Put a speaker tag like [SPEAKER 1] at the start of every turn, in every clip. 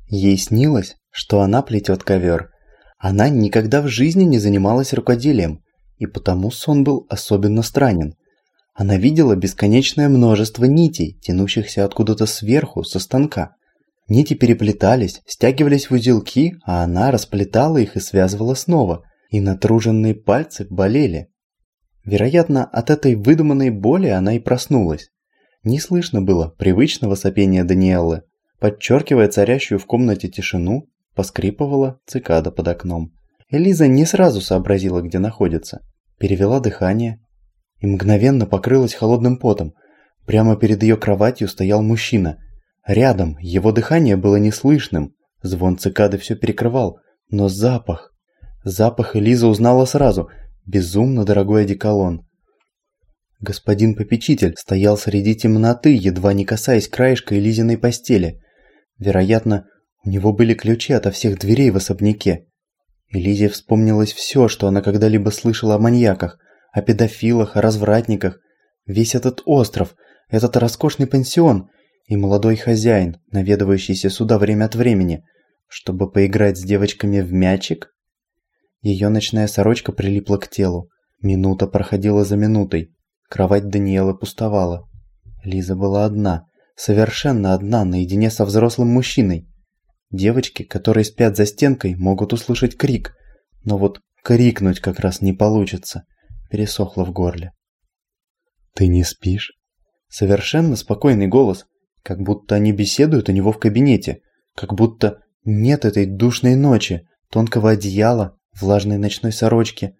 [SPEAKER 1] Ей снилось, что она плетет ковер. Она никогда в жизни не занималась рукоделием, и потому сон был особенно странен. Она видела бесконечное множество нитей, тянущихся откуда-то сверху, со станка. Нити переплетались, стягивались в узелки, а она расплетала их и связывала снова, и натруженные пальцы болели. Вероятно, от этой выдуманной боли она и проснулась. Не слышно было привычного сопения Даниэллы. Подчеркивая царящую в комнате тишину, поскрипывала цикада под окном. Элиза не сразу сообразила, где находится. Перевела дыхание и мгновенно покрылась холодным потом. Прямо перед ее кроватью стоял мужчина. Рядом его дыхание было неслышным, звон цикады все перекрывал, но запах... Запах Элиза узнала сразу, безумно дорогой одеколон. Господин попечитель стоял среди темноты, едва не касаясь краешка Элизиной постели. Вероятно, у него были ключи ото всех дверей в особняке. Элизе вспомнилось все, что она когда-либо слышала о маньяках, о педофилах, о развратниках. Весь этот остров, этот роскошный пансион и молодой хозяин, наведывающийся сюда время от времени, чтобы поиграть с девочками в мячик. Ее ночная сорочка прилипла к телу. Минута проходила за минутой. Кровать Даниэлы пустовала. Лиза была одна, совершенно одна, наедине со взрослым мужчиной. Девочки, которые спят за стенкой, могут услышать крик, но вот крикнуть как раз не получится. Пересохло в горле. «Ты не спишь?» Совершенно спокойный голос, как будто они беседуют у него в кабинете, как будто нет этой душной ночи, тонкого одеяла, влажной ночной сорочки.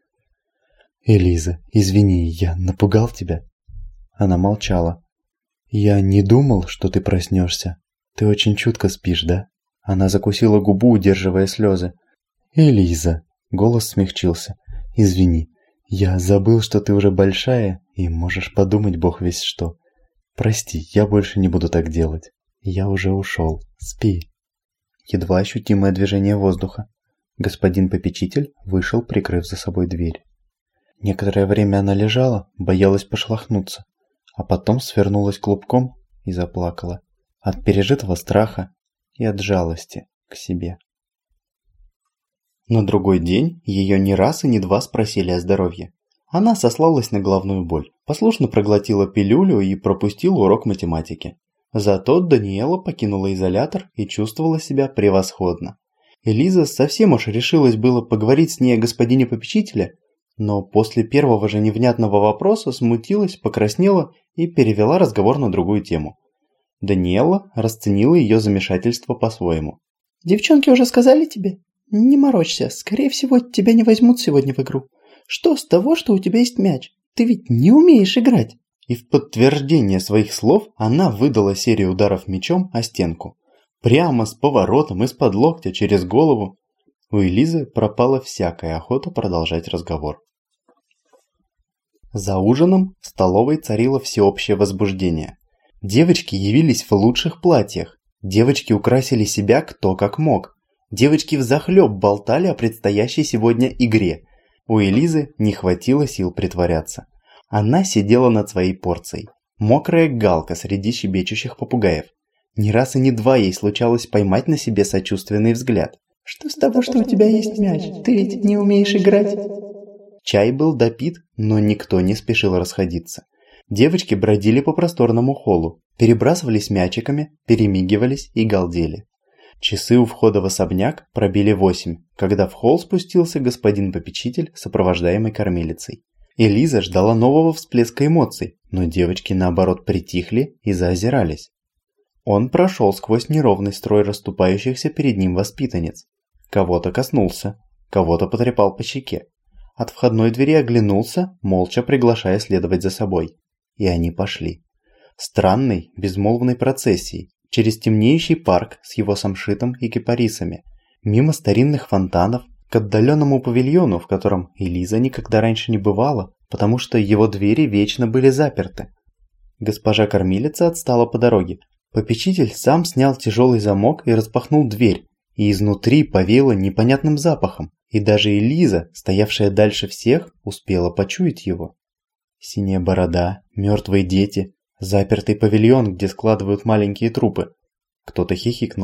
[SPEAKER 1] «Элиза, извини, я напугал тебя?» Она молчала. «Я не думал, что ты проснешься. Ты очень чутко спишь, да?» Она закусила губу, удерживая слезы. «Элиза!» Голос смягчился. «Извини, я забыл, что ты уже большая и можешь подумать бог весть что. Прости, я больше не буду так делать. Я уже ушел. Спи». Едва ощутимое движение воздуха. Господин попечитель вышел, прикрыв за собой дверь. Некоторое время она лежала, боялась пошлахнуться, а потом свернулась клубком и заплакала. От пережитого страха и от жалости к себе. На другой день ее не раз и не два спросили о здоровье. Она сослалась на головную боль, послушно проглотила пилюлю и пропустила урок математики. Зато Даниэла покинула изолятор и чувствовала себя превосходно. Элиза совсем уж решилась было поговорить с ней о господине попечителе, но после первого же невнятного вопроса смутилась, покраснела и перевела разговор на другую тему. Даниэла расценила ее замешательство по-своему.
[SPEAKER 2] «Девчонки уже сказали тебе? Не морочься, скорее всего, тебя не возьмут сегодня в игру. Что с того, что у тебя есть мяч? Ты ведь не умеешь играть!»
[SPEAKER 1] И в подтверждение своих слов она выдала серию ударов мячом о стенку. Прямо с поворотом из-под локтя через голову. У Элизы пропала всякая охота продолжать разговор. За ужином в столовой царило всеобщее возбуждение. Девочки явились в лучших платьях. Девочки украсили себя кто как мог. Девочки взахлеб болтали о предстоящей сегодня игре. У Элизы не хватило сил притворяться. Она сидела над своей порцией. Мокрая галка среди щебечущих попугаев. Ни раз и ни два ей случалось поймать на себе сочувственный взгляд.
[SPEAKER 2] «Что с того, что у тебя есть мяч? Ты ведь не умеешь играть?»
[SPEAKER 1] Чай был допит, но никто не спешил расходиться. Девочки бродили по просторному холлу, перебрасывались мячиками, перемигивались и галдели. Часы у входа в особняк пробили 8, когда в холл спустился господин попечитель, сопровождаемый кормилицей. Элиза ждала нового всплеска эмоций, но девочки наоборот притихли и заозирались. Он прошел сквозь неровный строй расступающихся перед ним воспитанниц. Кого-то коснулся, кого-то потрепал по щеке. От входной двери оглянулся, молча приглашая следовать за собой. И они пошли. Странной, безмолвной процессией, через темнеющий парк с его самшитом и кипарисами, мимо старинных фонтанов, к отдаленному павильону, в котором Элиза никогда раньше не бывала, потому что его двери вечно были заперты. Госпожа кормилица отстала по дороге. Попечитель сам снял тяжелый замок и распахнул дверь, и изнутри повеяло непонятным запахом, и даже Элиза, стоявшая дальше всех, успела почуять его. Синяя борода, мертвые дети, запертый павильон, где складывают маленькие трупы. Кто-то хихикнул.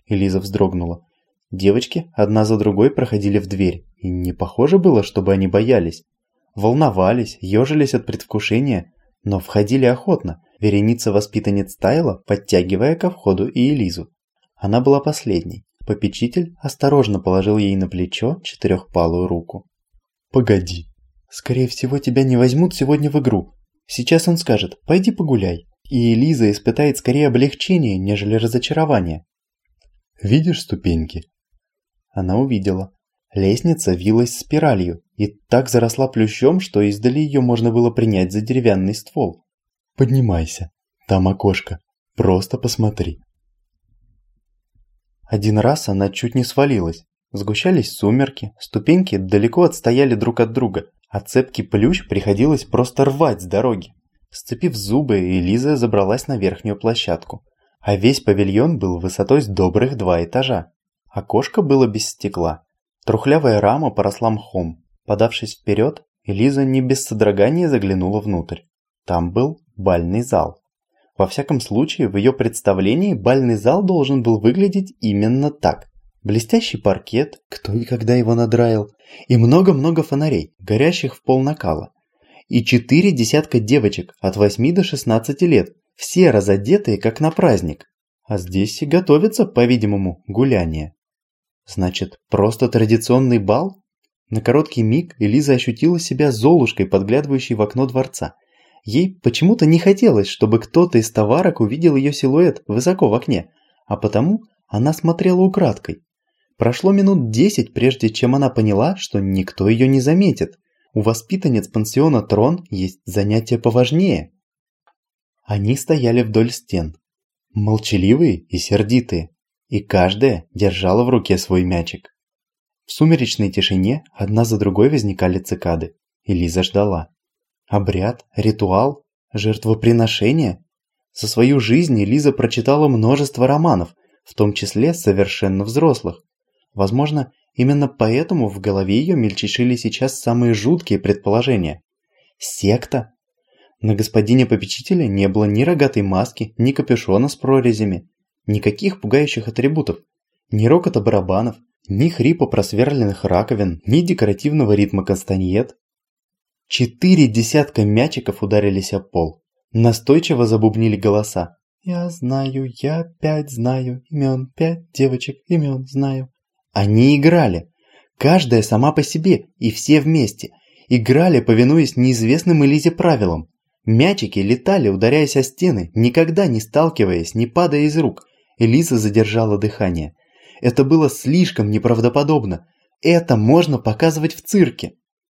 [SPEAKER 1] Элиза вздрогнула. Девочки одна за другой проходили в дверь, и не похоже было, чтобы они боялись. Волновались, ежились от предвкушения, но входили охотно. Вереница воспитанниц таяла, подтягивая ко входу и Элизу. Она была последней. Попечитель осторожно положил ей на плечо четырехпалую руку. «Погоди. Скорее всего, тебя не возьмут сегодня в игру. Сейчас он скажет: пойди погуляй». И Элиза испытает скорее облегчение, нежели разочарование. «Видишь ступеньки?» Она увидела. Лестница вилась спиралью и так заросла плющом, что издали ее можно было принять за деревянный ствол. «Поднимайся. Там окошко. Просто посмотри». Один раз она чуть не свалилась. Сгущались сумерки, ступеньки далеко отстояли друг от друга, а цепкий плющ приходилось просто рвать с дороги. Сцепив зубы, Элиза забралась на верхнюю площадку. А весь павильон был высотой с добрых 2 этажа. Окошко было без стекла. Трухлявая рама поросла мхом. Подавшись вперед, Элиза не без содрогания заглянула внутрь. Там был бальный зал. Во всяком случае, в ее представлении бальный зал должен был выглядеть именно так. Блестящий паркет, кто и когда его надраил, и много-много фонарей, горящих в пол накала. И 4 десятка девочек от 8 до 16 лет, все разодетые как на праздник. А здесь и готовится, по-видимому, гуляние. Значит, просто традиционный бал? На короткий миг Элиза ощутила себя Золушкой, подглядывающей в окно дворца. Ей почему-то не хотелось, чтобы кто-то из товарок увидел ее силуэт высоко в окне, а потому она смотрела украдкой. Прошло минут 10, прежде чем она поняла, что никто ее не заметит. У воспитанниц пансиона «Трон» есть занятия поважнее. Они стояли вдоль стен, молчаливые и сердитые, и каждая держала в руке свой мячик. В сумеречной тишине одна за другой возникали цикады. Элиза ждала. Обряд, ритуал, жертвоприношение. За свою жизнь Элиза прочитала множество романов, в том числе совершенно взрослых. Возможно, именно поэтому в голове ее мельтешили сейчас самые жуткие предположения. Секта? На господине попечителя не было ни рогатой маски, ни капюшона с прорезями, никаких пугающих атрибутов, ни рокота барабанов, ни хрипа просверленных раковин, ни декоративного ритма кастаньет. 4 десятка мячиков ударились о пол. Настойчиво забубнили голоса. «Я знаю, я 5 знаю, имен 5 девочек, имен знаю». Они играли. Каждая сама по себе и все вместе. Играли, повинуясь неизвестным Элизе правилам. Мячики летали, ударяясь о стены, никогда не сталкиваясь, не падая из рук. Элиза задержала дыхание. Это было слишком неправдоподобно. Это можно показывать в цирке.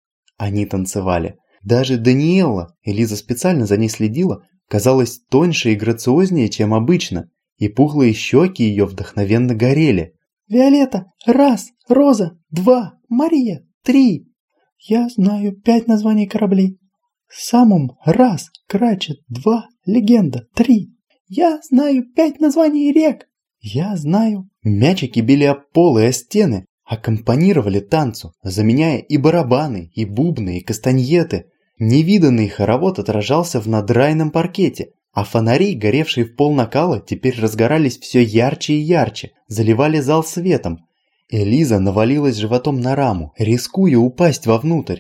[SPEAKER 1] Они танцевали. Даже Даниэлла, Элиза специально за ней следила, казалась тоньше и грациознее, чем обычно, и пухлые щеки ее вдохновенно горели.
[SPEAKER 2] «Виолетта, 1, Роза, 2, Мария, 3. Я знаю 5 названий кораблей. Самум, 1, Крачет, 2, Легенда, 3. Я знаю 5 названий рек. Я знаю».
[SPEAKER 1] Мячики били об пол и о стены, аккомпанировали танцу, заменяя и барабаны, и бубны, и кастаньеты. Невиданный хоровод отражался в надрайном паркете, а фонари, горевшие в пол накала, теперь разгорались все ярче и ярче, заливали зал светом. Элиза навалилась животом на раму, рискуя упасть вовнутрь.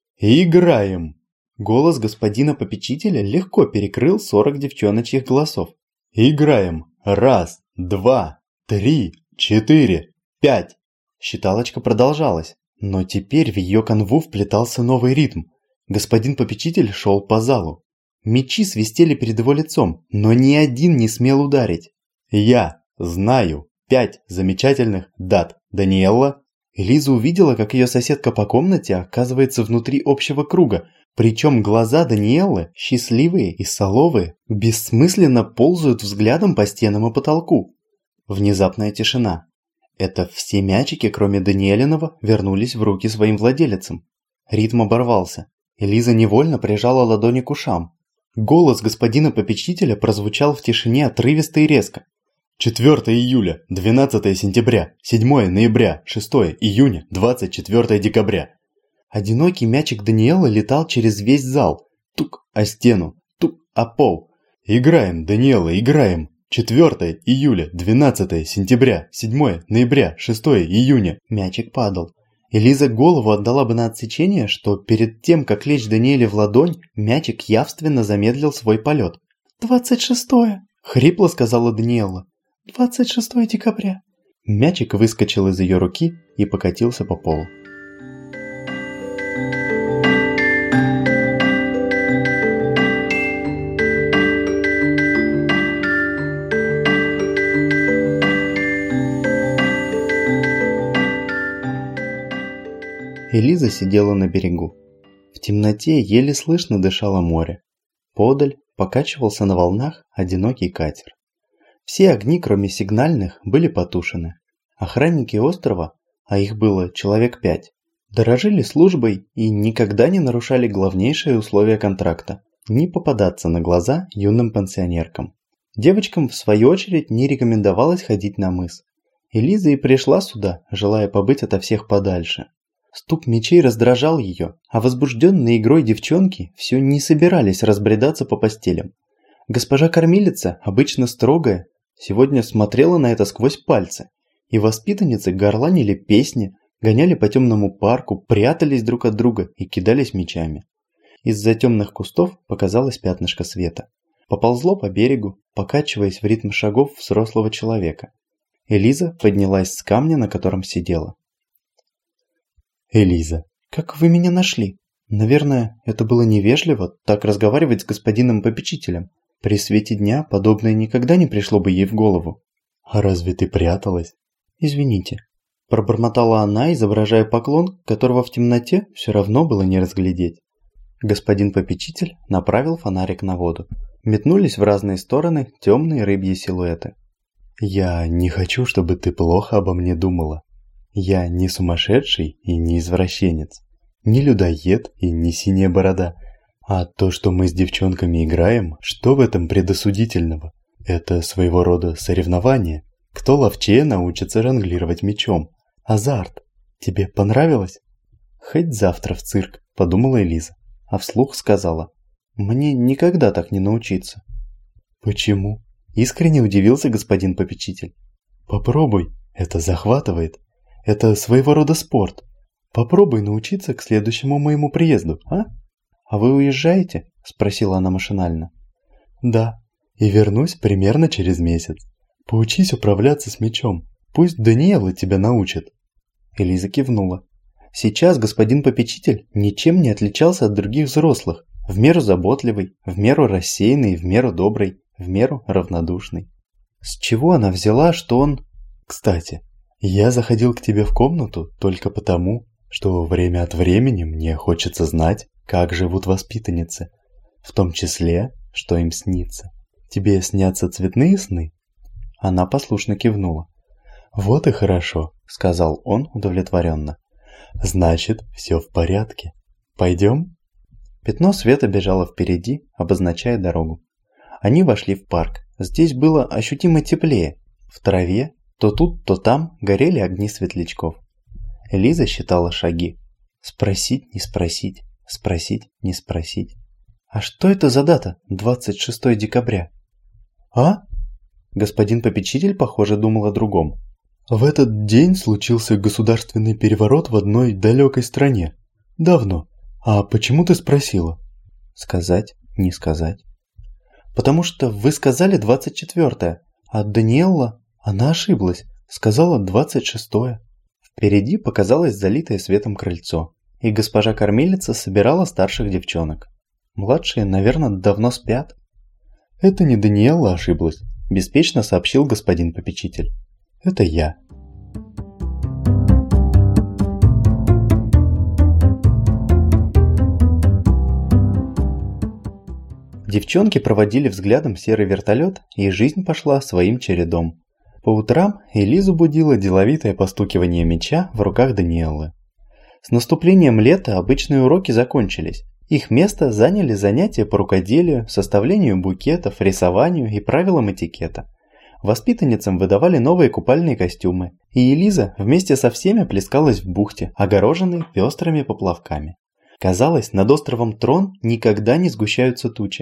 [SPEAKER 1] «Играем!» Голос господина попечителя легко перекрыл 40 девчоночьих голосов. «Играем! 1, 2, 3, 4, 5!» Считалочка продолжалась, но теперь в ее канву вплетался новый ритм. Господин попечитель шел по залу. Мечи свистели перед его лицом, но ни один не смел ударить. «Я знаю 5 замечательных дат, Даниэлла». Элиза увидела, как ее соседка по комнате оказывается внутри общего круга, причем глаза Даниэллы, счастливые и соловые, бессмысленно ползают взглядом по стенам и потолку. Внезапная тишина. Это все мячики, кроме Даниэлиного, вернулись в руки своим владелицам. Ритм оборвался. Элиза невольно прижала ладони к ушам. Голос господина попечителя прозвучал в тишине отрывисто и резко. 4 июля, 12 сентября, 7 ноября, 6 июня, 24 декабря. Одинокий мячик Даниэлы летал через весь зал. Тук о стену, тук о пол. «Играем, Даниэла, играем! 4 июля, 12 сентября, 7 ноября, 6 июня. Мячик падал. И Лиза голову отдала бы на отсечение, что перед тем, как лечь Даниэле в ладонь, мячик явственно замедлил свой полет.
[SPEAKER 2] 26-е,
[SPEAKER 1] Хрипло сказала Даниэла.
[SPEAKER 2] 26 декабря.
[SPEAKER 1] Мячик выскочил из ее руки и покатился по полу. Элиза сидела на берегу. В темноте еле слышно дышало море. Подаль покачивался на волнах одинокий катер. Все огни, кроме сигнальных, были потушены. Охранники острова, а их было человек 5, дорожили службой и никогда не нарушали главнейшие условия контракта – не попадаться на глаза юным пансионеркам. Девочкам, в свою очередь, не рекомендовалось ходить на мыс. Элиза и пришла сюда, желая побыть ото всех подальше. Стук мечей раздражал ее, а возбужденные игрой девчонки все не собирались разбредаться по постелям. Госпожа кормилица, обычно строгая, сегодня смотрела на это сквозь пальцы, и воспитанницы горланили песни, гоняли по темному парку, прятались друг от друга и кидались мечами. Из-за темных кустов показалось пятнышко света. Поползло по берегу, покачиваясь в ритм шагов взрослого человека. Элиза поднялась с камня, на котором сидела. «Элиза, как вы меня нашли? Наверное, это было невежливо так разговаривать с господином попечителем. При свете дня подобное никогда не пришло бы ей в голову». «А разве ты пряталась?» «Извините», – пробормотала она, изображая поклон, которого в темноте все равно было не разглядеть. Господин попечитель направил фонарик на воду. Метнулись в разные стороны темные рыбьи силуэты. «Я не хочу, чтобы ты плохо обо мне думала. Я не сумасшедший и не извращенец, не людоед и не синяя борода. А то, что мы с девчонками играем, что в этом предосудительного? Это своего рода соревнование. Кто ловчее научится жонглировать мечом? Азарт. Тебе понравилось?» «Хоть завтра в цирк», – подумала Элиза, а вслух сказала. «Мне никогда так не научиться». «Почему?» – искренне удивился господин попечитель. «Попробуй, это захватывает. Это своего рода спорт. Попробуй научиться к следующему моему приезду, а?» «А вы уезжаете?» – спросила она машинально. «Да, и вернусь примерно через месяц. Поучись управляться с мечом. Пусть Даниэла тебя научит». Элиза кивнула. Сейчас господин попечитель ничем не отличался от других взрослых. В меру заботливый, в меру рассеянный, в меру добрый, в меру равнодушный. С чего она взяла, что он... «Кстати, я заходил к тебе в комнату только потому, что время от времени мне хочется знать, как живут воспитанницы, в том числе, что им снится. Тебе снятся цветные сны?» Она послушно кивнула. «Вот и хорошо», — сказал он удовлетворенно. «Значит, все в порядке. Пойдем?» Пятно света бежало впереди, обозначая дорогу. Они вошли в парк. Здесь было ощутимо теплее. В траве то тут, то там горели огни светлячков. Элиза считала шаги. Спросить, не спросить, спросить, не спросить. «А что это за дата, 26 декабря?» «А?» Господин попечитель, похоже, думал о другом. «В этот день случился государственный переворот в одной далекой стране. Давно. А почему ты спросила?» «Сказать, не сказать». «Потому что вы сказали 24-е, а Даниэлла, она ошиблась, сказала 26-е». Впереди показалось залитое светом крыльцо, и госпожа кормилица собирала старших девчонок. Младшие, наверное, давно спят. «Это не Даниэлла ошиблась», – беспечно сообщил господин попечитель. «Это я». Девчонки проводили взглядом серый вертолет, и жизнь пошла своим чередом. По утрам Элизу будило деловитое постукивание меча в руках Даниэллы. С наступлением лета обычные уроки закончились. Их место заняли занятия по рукоделию, составлению букетов, рисованию и правилам этикета. Воспитанницам выдавали новые купальные костюмы, и Элиза вместе со всеми плескалась в бухте, огороженной пестрыми поплавками. Казалось, над островом Трон никогда не сгущаются тучи.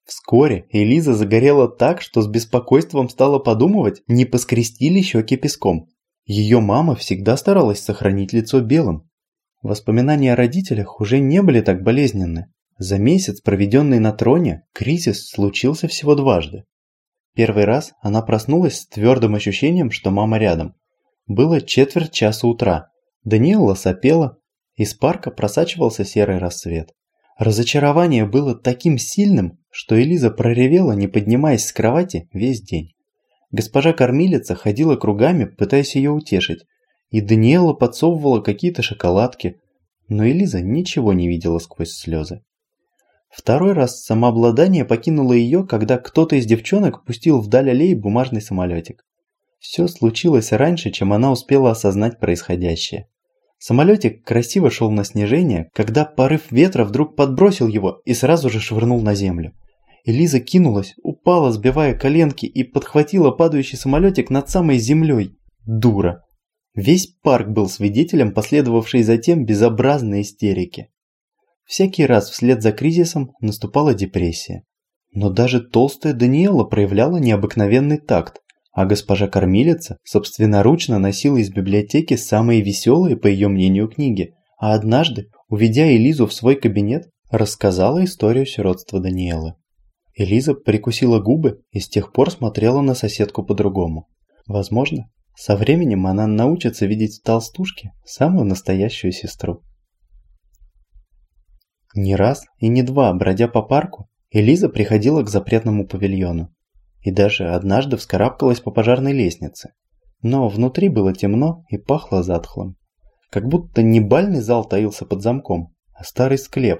[SPEAKER 1] Вскоре Элиза загорела так, что с беспокойством стала подумывать, не поскрести ли щеки песком. Ее мама всегда старалась сохранить лицо белым. Воспоминания о родителях уже не были так болезненны. За месяц, проведенный на троне, кризис случился всего дважды. Первый раз она проснулась с твердым ощущением, что мама рядом. Было 15:45 утра. Даниэлла сопела, из парка просачивался серый рассвет. Разочарование было таким сильным, что Элиза проревела, не поднимаясь с кровати, весь день. Госпожа-кормилица ходила кругами, пытаясь ее утешить, и Даниэлла подсовывала какие-то шоколадки, но Элиза ничего не видела сквозь слезы. Второй раз самообладание покинуло ее, когда кто-то из девчонок пустил вдаль аллеи бумажный самолетик. Все случилось раньше, чем она успела осознать происходящее. Самолетик красиво шел на снижение, когда порыв ветра вдруг подбросил его и сразу же швырнул на землю. Элиза кинулась, упала, сбивая коленки, и подхватила падающий самолетик над самой землей. Дура! Весь парк был свидетелем последовавшей затем безобразной истерики. Всякий раз вслед за кризисом наступала депрессия. Но даже толстая Даниэлла проявляла необыкновенный такт, а госпожа-кормилица собственноручно носила из библиотеки самые веселые, по ее мнению, книги, а однажды, уведя Элизу в свой кабинет, рассказала историю сиротства Даниэллы. Элиза прикусила губы и с тех пор смотрела на соседку по-другому. Возможно, со временем она научится видеть в толстушке самую настоящую сестру. Не раз и не два, бродя по парку, Элиза приходила к запретному павильону. И даже однажды вскарабкалась по пожарной лестнице. Но внутри было темно и пахло затхлым. Как будто не бальный зал таился под замком, а старый склеп.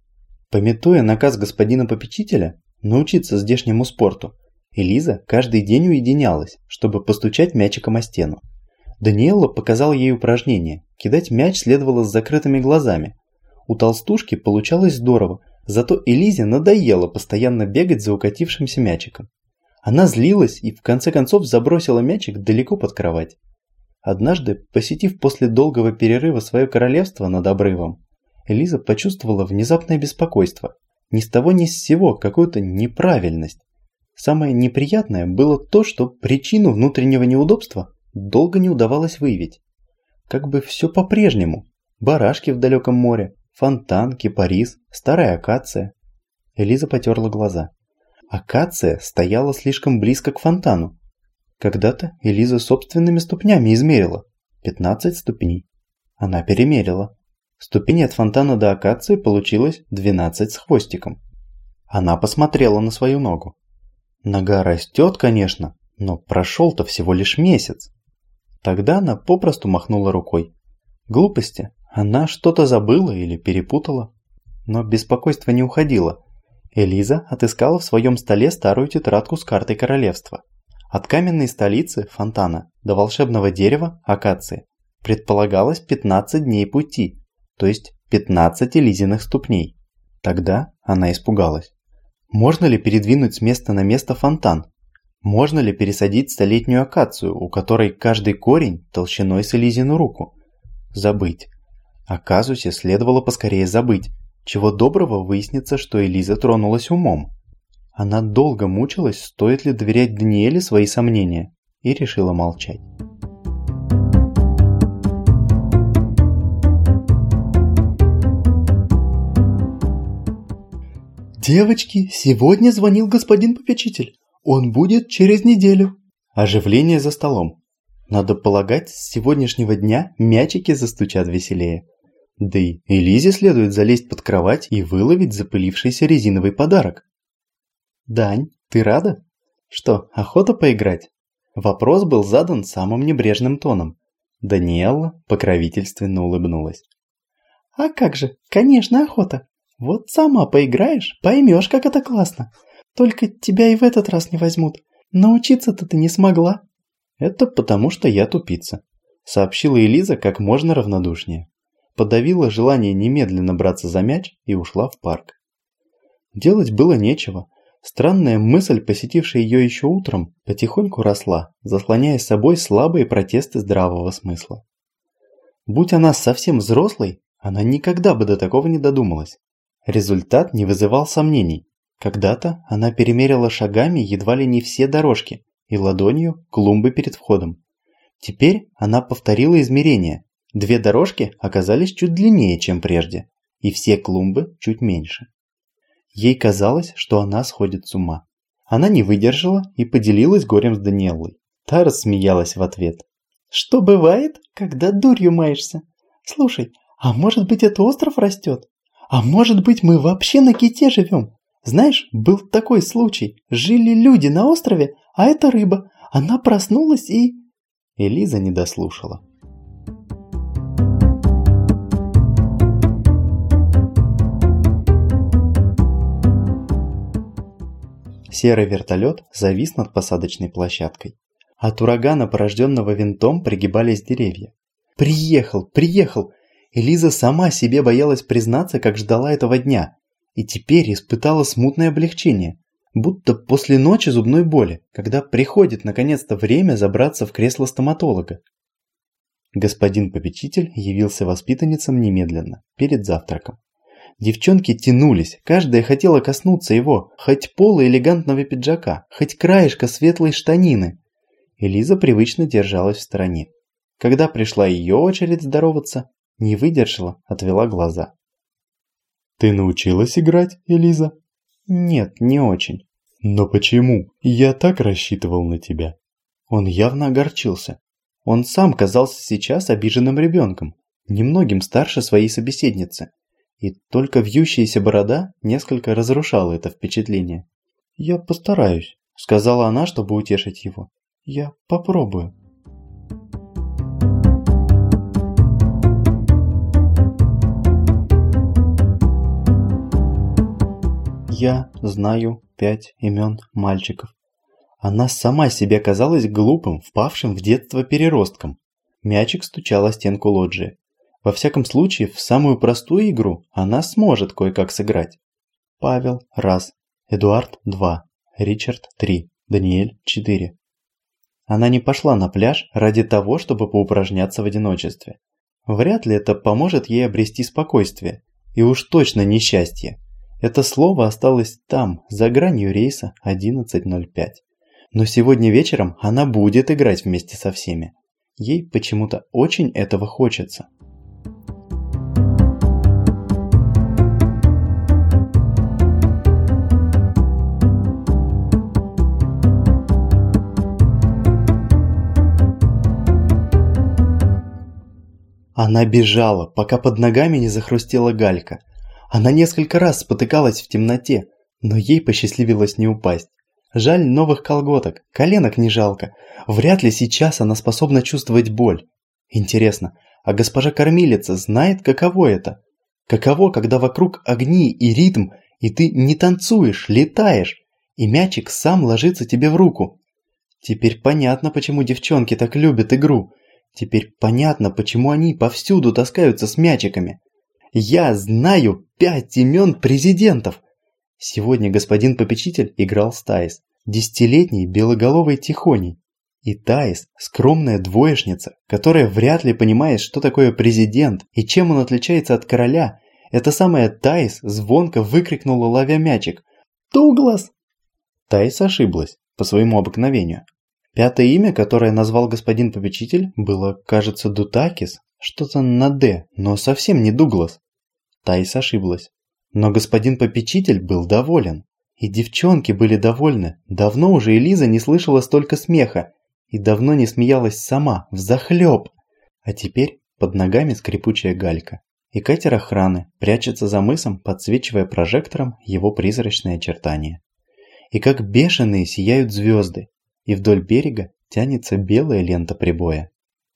[SPEAKER 1] Памятуя наказ господина попечителя научиться здешнему спорту, Элиза каждый день уединялась, чтобы постучать мячиком о стену. Даниэлла показал ей упражнение. Кидать мяч следовало с закрытыми глазами. У толстушки получалось здорово, зато Элизе надоело постоянно бегать за укатившимся мячиком. Она злилась и в конце концов забросила мячик далеко под кровать. Однажды, посетив после долгого перерыва свое королевство над обрывом, Элиза почувствовала внезапное беспокойство. Ни с того ни с сего какую-то неправильность. Самое неприятное было то, что причину внутреннего неудобства долго не удавалось выявить. Как бы все по-прежнему. Барашки в далеком море, фонтан, кипарис, старая акация. Элиза потерла глаза. Акация стояла слишком близко к фонтану. Когда-то Элиза собственными ступнями измерила 15 ступеней. Она перемерила. Ступени от фонтана до акации получилось 12 с хвостиком. Она посмотрела на свою ногу. Нога растет, конечно, но прошел-то всего лишь месяц. Тогда она попросту махнула рукой. Глупости. Она что-то забыла или перепутала. Но беспокойство не уходило. Элиза отыскала в своем столе старую тетрадку с картой королевства. От каменной столицы, фонтана, до волшебного дерева, акации, предполагалось 15 дней пути, то есть 15 Элизиных ступней. Тогда она испугалась. Можно ли передвинуть с места на место фонтан? Можно ли пересадить столетнюю акацию, у которой каждый корень толщиной с Элизину руку? Забыть. О казусе следовало поскорее забыть. Чего доброго выяснится, что Элиза тронулась умом. Она долго мучилась, стоит ли доверять Даниэле свои сомнения, и решила молчать.
[SPEAKER 2] «Девочки, сегодня звонил господин попечитель. Он будет через неделю».
[SPEAKER 1] Оживление за столом. Надо полагать, с сегодняшнего дня мячики застучат веселее. Да и Элизе следует залезть под кровать и выловить запылившийся резиновый подарок. «Дань, ты рада? Что, охота поиграть?» Вопрос был задан самым небрежным тоном. Даниэлла покровительственно улыбнулась.
[SPEAKER 2] «А как же, конечно, охота. Вот сама поиграешь, поймешь, как это классно. Только тебя и в этот раз не возьмут. Научиться-то ты не смогла».
[SPEAKER 1] «Это потому, что я тупица», — сообщила Элиза как можно равнодушнее. Подавила желание немедленно браться за мяч и ушла в парк. Делать было нечего. Странная мысль, посетившая ее еще утром, потихоньку росла, заслоняя собой слабые протесты здравого смысла. Будь она совсем взрослой, она никогда бы до такого не додумалась. Результат не вызывал сомнений. Когда-то она перемерила шагами едва ли не все дорожки и ладонью клумбы перед входом. Теперь она повторила измерения. 2 дорожки оказались чуть длиннее, чем прежде, и все клумбы чуть меньше. Ей казалось, что она сходит с ума. Она не выдержала и поделилась горем с Даниэллой. Та рассмеялась в ответ. «Что бывает, когда дурью маешься? Слушай, а может быть это остров растет? А может быть мы вообще на ките живем? Знаешь, был такой случай. Жили люди на острове, а это рыба. Она проснулась и...» Элиза не дослушала. Серый вертолет завис над посадочной площадкой. От урагана, порожденного винтом, пригибались деревья. «Приехал! Приехал!» Элиза сама себе боялась признаться, как ждала этого дня. И теперь испытала смутное облегчение. Будто после ночи зубной боли, когда приходит наконец-то время забраться в кресло стоматолога. Господин попечитель явился воспитанницам немедленно, перед завтраком. Девчонки тянулись, каждая хотела коснуться его, хоть пола элегантного пиджака, хоть краешка светлой штанины. Элиза привычно держалась в стороне. Когда пришла ее очередь здороваться, не выдержала, отвела глаза. «Ты научилась играть, Элиза?» «Нет, не очень». «Но почему? Я так рассчитывал на тебя». Он явно огорчился. Он сам казался сейчас обиженным ребенком, немногим старше своей собеседницы. И только вьющаяся борода несколько разрушала это впечатление. «Я постараюсь», — сказала она, чтобы утешить его. «Я попробую». Я знаю 5 имен мальчиков. Она сама себе казалась глупым, впавшим в детство переростком. Мячик стучал о стенку лоджии. Во всяком случае, в самую простую игру она сможет кое-как сыграть. Павел – 1, Эдуард – 2, Ричард – 3, Даниэль – 4. Она не пошла на пляж ради того, чтобы поупражняться в одиночестве. Вряд ли это поможет ей обрести спокойствие. И уж точно не счастье. Это слово осталось там, за гранью рейса 11:05. Но сегодня вечером она будет играть вместе со всеми. Ей почему-то очень этого хочется. Она бежала, пока под ногами не захрустела галька. Она несколько раз спотыкалась в темноте, но ей посчастливилось не упасть. Жаль новых колготок, коленок не жалко. Вряд ли сейчас она способна чувствовать боль. Интересно, а госпожа кормилица знает, каково это? Каково, когда вокруг огни и ритм, и ты не танцуешь, летаешь, и мячик сам ложится тебе в руку? Теперь понятно, почему девчонки так любят игру. Теперь понятно, почему они повсюду таскаются с мячиками. Я знаю 5 имен президентов. Сегодня господин попечитель играл с Таис, 10-летней белоголовой тихоней. И Таис – скромная двоечница, которая вряд ли понимает, что такое президент и чем он отличается от короля. Эта самая Таис звонко выкрикнула, ловя мячик: «Дуглас!». Таис ошиблась, по своему обыкновению. 5-е имя, которое назвал господин попечитель, было, кажется, Дутакис, что-то на «Д», но совсем не Дуглас. Таис ошиблась. Но господин попечитель был доволен. И девчонки были довольны. Давно уже Элиза не слышала столько смеха. И давно не смеялась сама, взахлёб. А теперь под ногами скрипучая галька. И катер охраны прячется за мысом, подсвечивая прожектором его призрачные очертания. И как бешеные сияют звезды. И вдоль берега тянется белая лента прибоя.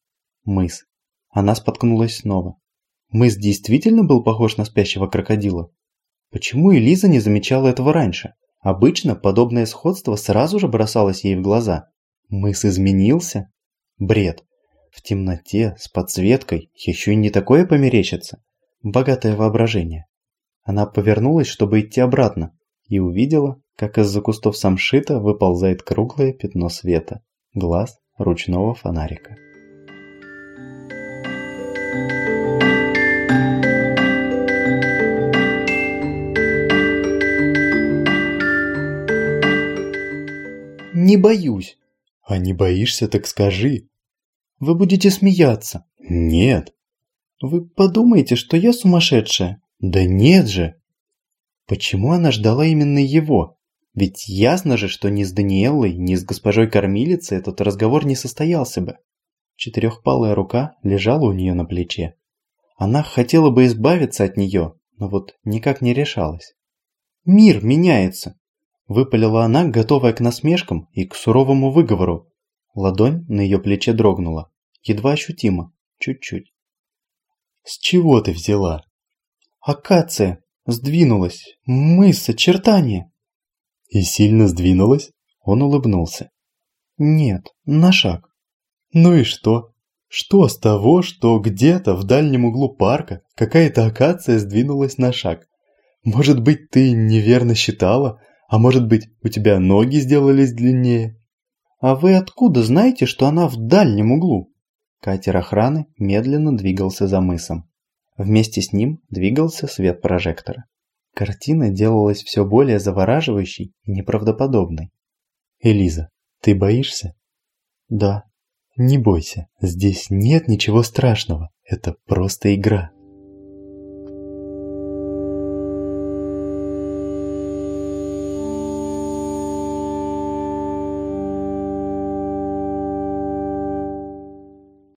[SPEAKER 1] Мыс. Она споткнулась снова. Мыс действительно был похож на спящего крокодила? Почему Элиза не замечала этого раньше? Обычно подобное сходство сразу же бросалось ей в глаза. Мыс изменился? Бред. В темноте, с подсветкой, еще и не такое померещится. Богатое воображение. Она повернулась, чтобы идти обратно, и увидела, как из-за кустов самшита выползает круглое пятно света. Глаз ручного фонарика.
[SPEAKER 2] Не боюсь.
[SPEAKER 1] А не боишься, так скажи.
[SPEAKER 2] Вы будете смеяться.
[SPEAKER 1] Нет.
[SPEAKER 2] Вы подумаете, что я сумасшедшая?
[SPEAKER 1] Да нет же.
[SPEAKER 2] Почему она ждала именно его? Ведь ясно же, что ни с Даниэллой, ни с госпожой Кормилицей этот разговор не состоялся бы. Четырехпалая рука лежала у нее на плече. Она хотела бы избавиться от нее, но вот никак не решалась. «Мир меняется!» – выпалила она, готовая к насмешкам и к суровому выговору. Ладонь на ее плече дрогнула. Едва ощутимо. Чуть-чуть.
[SPEAKER 1] «С чего ты взяла?»
[SPEAKER 2] «Акация! Сдвинулась! Мыс, очертания!»
[SPEAKER 1] «И сильно сдвинулась?»
[SPEAKER 2] Он улыбнулся. «Нет, на шаг».
[SPEAKER 1] «Ну и что? Что с того, что где-то в дальнем углу парка какая-то акация сдвинулась на шаг? Может быть, ты неверно считала, а может быть, у тебя ноги сделались длиннее?»
[SPEAKER 2] «А вы откуда знаете, что она в дальнем углу?» Катер охраны медленно двигался за мысом. Вместе с ним двигался свет прожектора. Картина делалась все более завораживающей и неправдоподобной.
[SPEAKER 1] «Элиза, ты боишься?»
[SPEAKER 2] «Да».
[SPEAKER 1] «Не бойся, здесь нет ничего страшного, это просто игра».